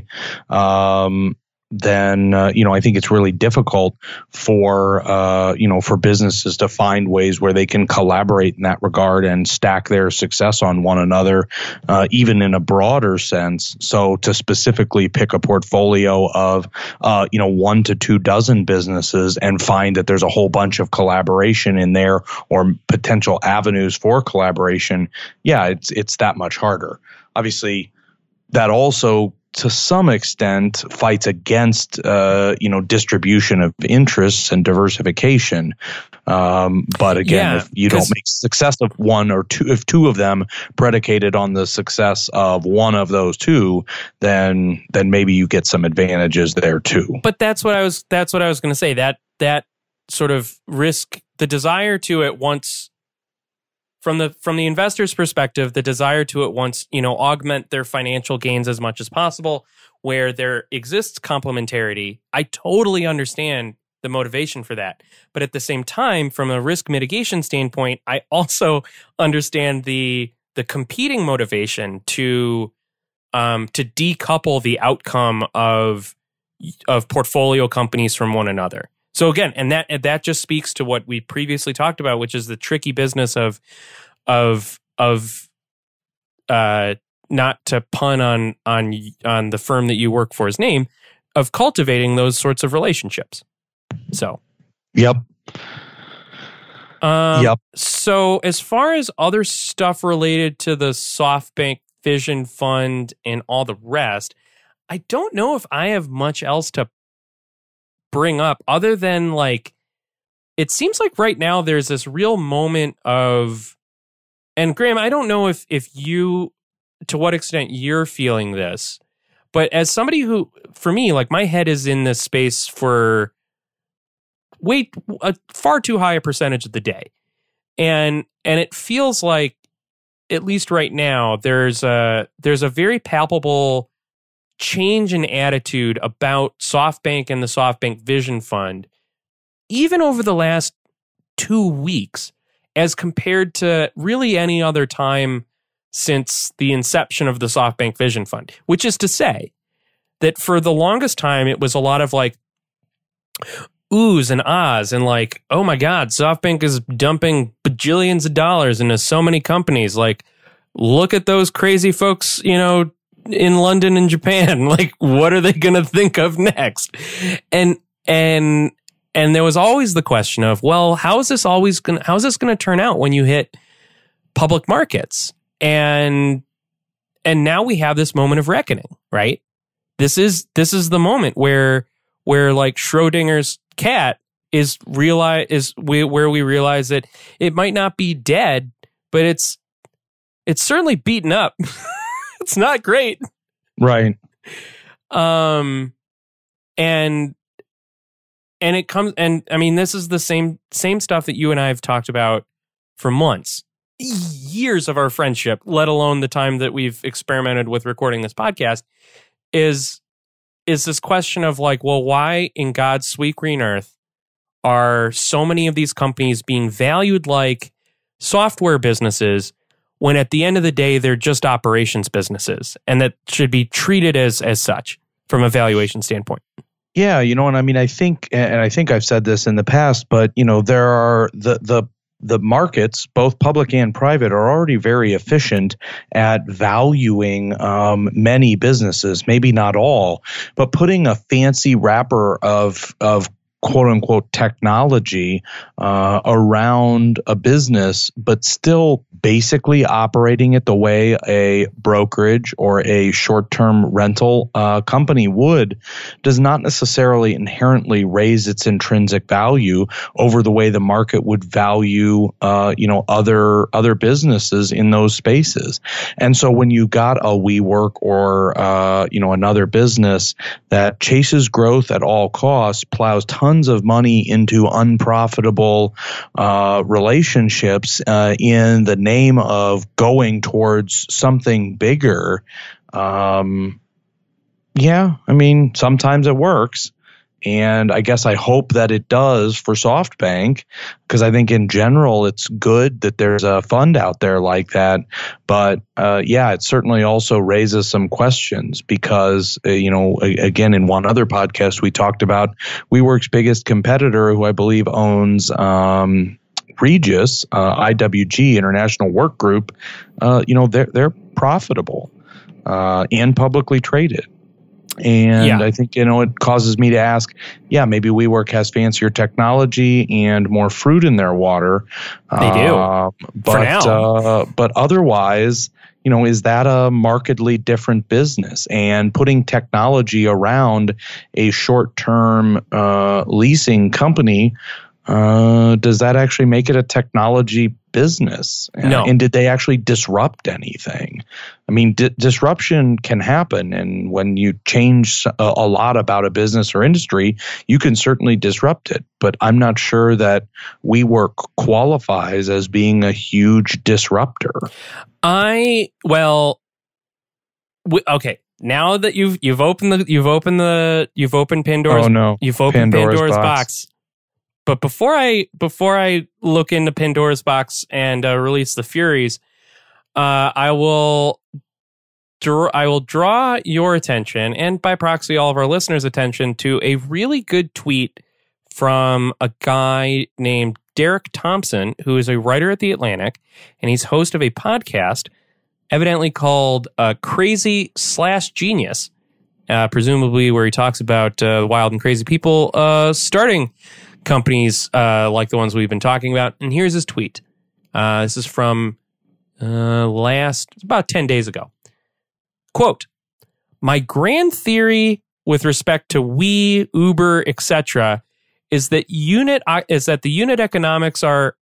Um, then, uh, you know, I think it's really difficult for, uh, you know, for businesses to find ways where they can collaborate in that regard and stack their success on one another, uh, even in a broader sense. So to specifically pick a portfolio of, uh, you know, one to two dozen businesses and find that there's a whole bunch of collaboration in there or potential avenues for collaboration, yeah, it's it's that much harder. Obviously, that also, to some extent, fights against, uh, you know, distribution of interests and diversification. Um, but again, Yeah, if you don't make success of one or two, if two of them predicated on the success of one of those two, then then maybe you get some advantages there too. But that's what I was. That's what I was going to say. That that sort of risk, the desire to at once. From the from the investor's perspective, the desire to at once, you know, augment their financial gains as much as possible, where there exists complementarity, I totally understand the motivation for that. But at the same time, from a risk mitigation standpoint, I also understand the the competing motivation to um, to decouple the outcome of of portfolio companies from one another. So again, and that and that just speaks to what we previously talked about, which is the tricky business of of of uh, not to pun on on on the firm that you work for's name, of cultivating those sorts of relationships. So, yep, um, yep. So as far as other stuff related to the SoftBank Vision Fund and all the rest, I don't know if I have much else to bring up other than, like, it seems like right now there's this real moment of, and Graham, I don't know if if you, to what extent you're feeling this, but as somebody who, for me, like, my head is in this space for way a far too high a percentage of the day, and and it feels like, at least right now, there's a there's a very palpable change in attitude about SoftBank and the SoftBank Vision Fund, even over the last two weeks, as compared to really any other time since the inception of the SoftBank Vision Fund. Which is to say that for the longest time, it was a lot of like oohs and ahs and like, oh my God, SoftBank is dumping bajillions of dollars into so many companies. Like, look at those crazy folks, you know, in London and Japan. Like, what are they going to think of next? And, and, and there was always the question of, well, how is this always going to, how is this going to turn out when you hit public markets? And, and now we have this moment of reckoning, right? This is, this is the moment where, where like Schrodinger's cat is realize, is we, where we realize that it might not be dead, but it's, it's certainly beaten up. It's not great. Right. Um, and and it comes, and I mean, this is the same same stuff that you and I have talked about for months, years of our friendship, let alone the time that we've experimented with recording this podcast, is is this question of like, well, why in God's sweet green earth are so many of these companies being valued like software businesses when at the end of the day, they're just operations businesses, and that should be treated as as such from a valuation standpoint? Yeah, you know, and I mean, I think, and I think I've said this in the past, but, you know, there are the the the markets, both public and private, are already very efficient at valuing um, many businesses, maybe not all, but putting a fancy wrapper of of quote unquote technology uh, around a business, but still basically operating it the way a brokerage or a short-term rental uh, company would, does not necessarily inherently raise its intrinsic value over the way the market would value, uh, you know, other other businesses in those spaces. And so when you got a WeWork or uh, you know another business that chases growth at all costs, plows tons of money into unprofitable uh, relationships uh, in the name of going towards something bigger. Um, yeah, I mean, sometimes it works. And I guess I hope that it does for SoftBank, because I think in general it's good that there's a fund out there like that. But uh, yeah, it certainly also raises some questions because, uh, you know, a- again, in one other podcast, we talked about WeWork's biggest competitor, who I believe owns um, Regus, uh, I W G, International Work Group. Uh, you know, they're, they're profitable uh, and publicly traded. And yeah. I think, you know, it causes me to ask, yeah, maybe WeWork has fancier technology and more fruit in their water. They do. Uh, but, For now. Uh, but otherwise, you know, is that a markedly different business? And putting technology around a short-term uh, leasing company, uh, does that actually make it a technology business? No. And did they actually disrupt anything? I mean, di- disruption can happen. And when you change a, a lot about a business or industry, you can certainly disrupt it. But I'm not sure that WeWork qualifies as being a huge disruptor. I, well, w- okay. Now that you've you've opened the you've opened the you've opened Pandora's oh, no. you've opened Pandora's, Pandora's box. box. But before I before I look into Pandora's box and uh, release the Furies, uh, I will dr- I will draw your attention, and by proxy all of our listeners' attention, to a really good tweet from a guy named Derek Thompson, who is a writer at The Atlantic, and he's host of a podcast, evidently called uh, Crazy Slash Genius, uh, presumably where he talks about uh, wild and crazy people uh, starting companies uh, like the ones we've been talking about. And here's his tweet. Uh, this is from uh, last, about ten days ago. Quote, "My grand theory with respect to we, Uber, et cetera is that unit is that the unit economics are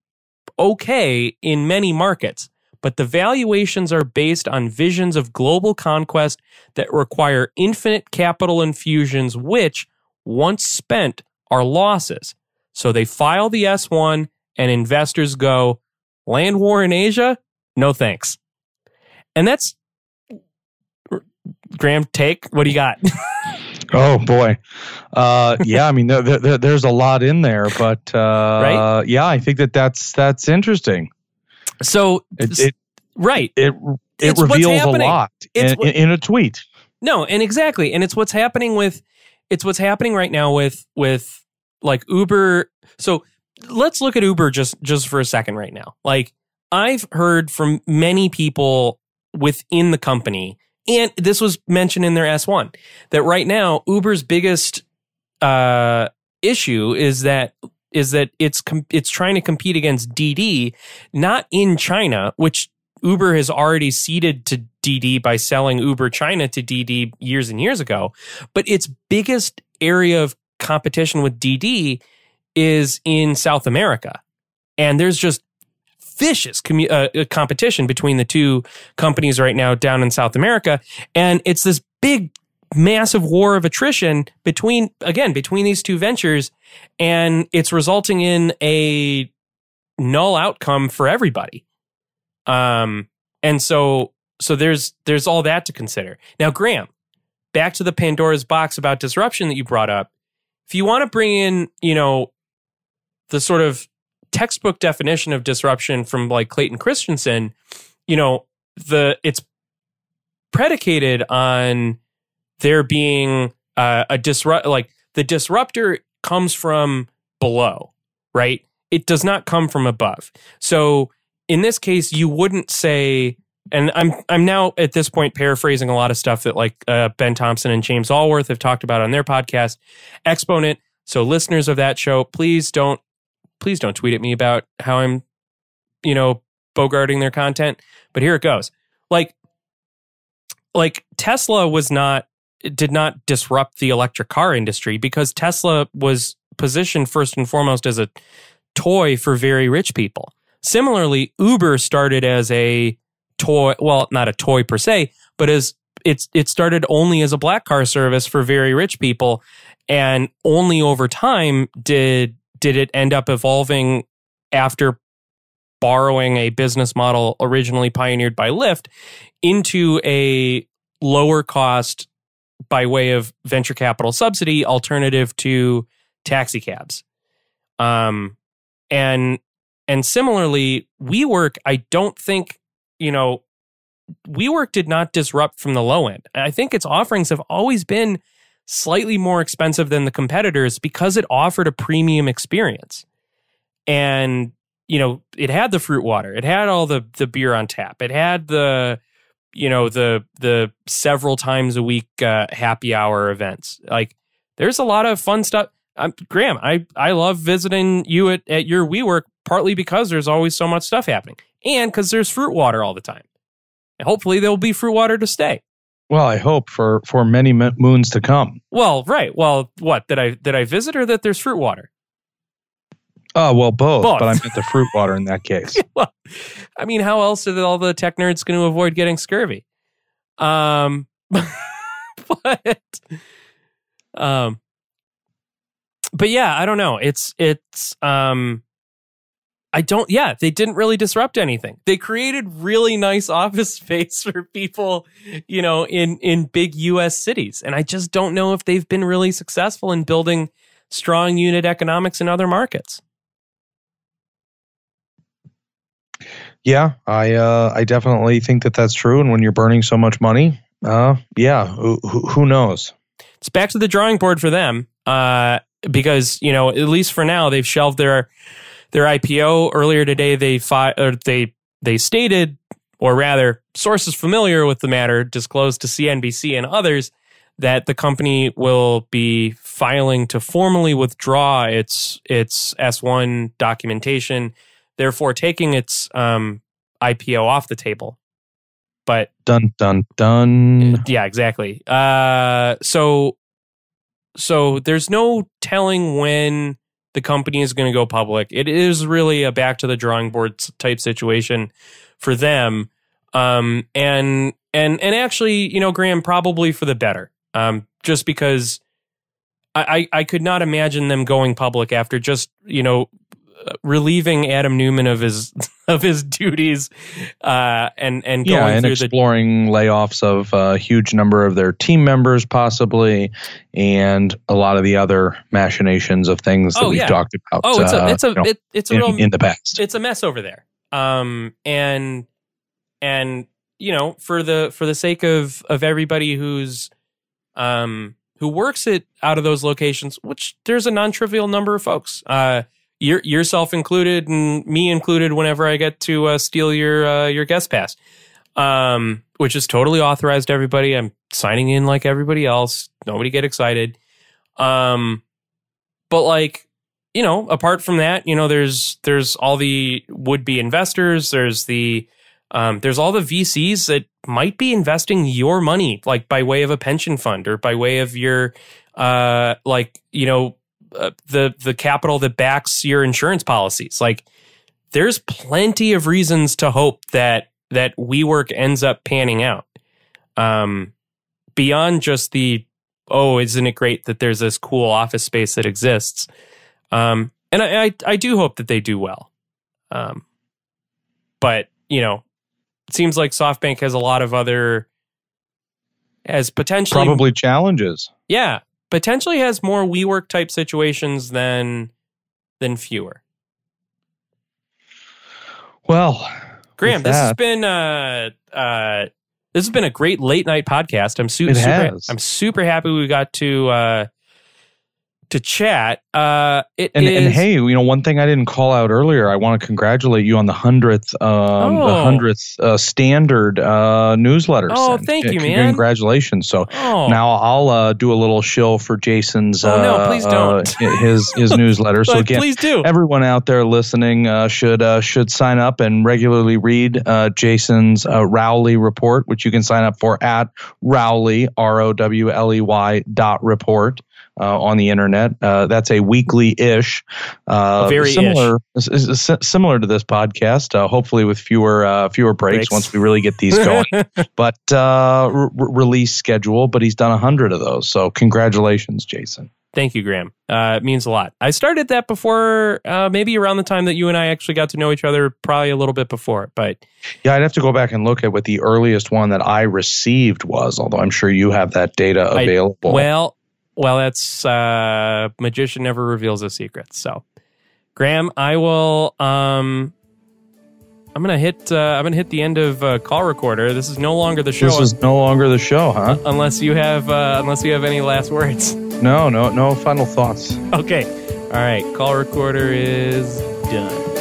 okay in many markets, but the valuations are based on visions of global conquest that require infinite capital infusions, which, once spent, are losses. So they file the S one and investors go, land war in Asia? No thanks." And that's, Graham, take, what do you got? Oh, boy. Uh, yeah, I mean, there, there, there's a lot in there, but uh, right? yeah, I think that that's, that's interesting. So, it, it, right. It, it it's reveals a lot in, what, in a tweet. No, and exactly. And it's what's happening with, it's what's happening right now with, with, like Uber. So let's look at Uber just, just for a second right now. Like, I've heard from many people within the company, and this was mentioned in their S one, that right now Uber's biggest uh, issue is that is that it's com- it's trying to compete against Didi, not in China, which Uber has already ceded to Didi by selling Uber China to Didi years and years ago, but its biggest area of competition with Didi is in South America. And there's just vicious commu- uh, competition between the two companies right now down in South America. And it's this big massive war of attrition between, again, between these two ventures, and it's resulting in a null outcome for everybody. Um, and so, so there's, there's all that to consider. Now, Graham, back to the Pandora's box about disruption that you brought up. If you want to bring in, you know, the sort of textbook definition of disruption from like Clayton Christensen, you know, the, it's predicated on there being uh, a disrupt, like the disruptor comes from below, right? It does not come from above. So in this case, you wouldn't say, and I'm I'm now at this point paraphrasing a lot of stuff that like uh, Ben Thompson and James Allworth have talked about on their podcast, Exponent. So listeners of that show, please don't please don't tweet at me about how I'm, you know, bogarting their content. But here it goes. Like, like Tesla was not did not disrupt the electric car industry because Tesla was positioned first and foremost as a toy for very rich people. Similarly, Uber started as a toy, well, not a toy per se, but as it's it started only as a black car service for very rich people, and only over time did did it end up evolving after borrowing a business model originally pioneered by Lyft into a lower cost by way of venture capital subsidy alternative to taxi cabs. Um, and and similarly, WeWork, I don't think, you know, WeWork did not disrupt from the low end. I think its offerings have always been slightly more expensive than the competitors because it offered a premium experience. And, you know, it had the fruit water. It had all the the beer on tap. It had the, you know, the the several times a week uh, happy hour events. Like, there's a lot of fun stuff. Um, Graham, I, I love visiting you at, at your WeWork, partly because there's always so much stuff happening, and because there's fruit water all the time. And hopefully there will be fruit water to stay. Well, I hope for, for many mo- moons to come. Well, right. Well, what did I did I visit, or that there's fruit water? Oh, well, both, both. But I meant the fruit water in that case. Well, I mean, how else are all the tech nerds going to avoid getting scurvy? Um, but, um, but yeah, I don't know. It's, it's, um, I don't, yeah, they didn't really disrupt anything. They created really nice office space for people, you know, in, in big U S cities. And I just don't know if they've been really successful in building strong unit economics in other markets. Yeah, I uh, I definitely think that that's true. And when you're burning so much money, uh, yeah, who, who knows? It's back to the drawing board for them, uh, because, you know, at least for now, they've shelved their their I P O. Earlier today, they fi- or they they stated, or rather, sources familiar with the matter disclosed to C N B C and others that the company will be filing to formally withdraw its its S one documentation, therefore taking its um, I P O off the table. But dun dun dun. Yeah, exactly. Uh, so so there's no telling when the company is going to go public. It is really a back to the drawing board type situation for them. Um, and and and actually, you know, Graham, probably for the better. Um, just because I, I I could not imagine them going public after just, you know, relieving Adam Neumann of his of his duties, uh, and and going yeah, and through exploring the layoffs of a huge number of their team members, possibly, and a lot of the other machinations of things that oh, we've yeah. talked about. Oh, it's a uh, it's a you know, it, it's a in, real in the past. It's a mess over there. Um, and and you know, for the for the sake of of everybody who's um who works it out of those locations, which there's a non-trivial number of folks. Uh. Your, yourself included and me included whenever I get to uh, steal your uh, your guest pass, um, which is totally authorized to everybody. I'm signing in like everybody else. Nobody get excited. Um, but like, you know, apart from that, you know, there's there's all the would-be investors. There's the um, there's all the V Cs that might be investing your money, like by way of a pension fund or by way of your uh, like, you know, Uh, the the capital that backs your insurance policies. Like, there's plenty of reasons to hope that that WeWork ends up panning out. Um, beyond just the, oh, isn't it great that there's this cool office space that exists? Um, and I, I, I do hope that they do well. Um, but, you know, it seems like SoftBank has a lot of other, has potentially... Probably challenges. Yeah, potentially has more WeWork type situations than than fewer. Well, Graham, this that, has been uh, uh, this has been a great late night podcast. I'm su- it super. has. I'm super happy we got to uh, to chat. Uh, it and, is, and hey, you know, one thing I didn't call out earlier, I want to congratulate you on the hundredth, um, Oh. the hundredth uh, standard uh, newsletter. Oh, sent. thank you, C- man. Congratulations! So Oh. now I'll uh, do a little shill for Jason's. Oh, no, uh, please don't. uh, his his newsletter. So But again, please do. everyone out there listening uh, should uh, should sign up and regularly read uh, Jason's uh, Rowley report, which you can sign up for at Rowley R O W L E Y dot report. Uh, on the internet. Uh, that's a weekly-ish, uh, Very similar s- s- s- similar to this podcast. Uh, hopefully, with fewer uh, fewer breaks, Breaks. once we really get these going. but uh, re- release schedule. But he's done a hundred of those. So congratulations, Jason. Thank you, Graham. Uh, it means a lot. I started that before, uh, maybe around the time that you and I actually got to know each other, probably a little bit before. But Yeah, I'd have to go back and look at what the earliest one that I received was. Although I'm sure you have that data I- available. well. Well, that's uh, magician never reveals a secret. So, Graham, I will. Um, I'm gonna hit. Uh, I'm gonna hit the end of uh, call recorder. This is no longer the show. This is no longer the show, huh? unless you have. Uh, unless you have any last words. No, no, no final thoughts. Okay. All right. Call recorder is done.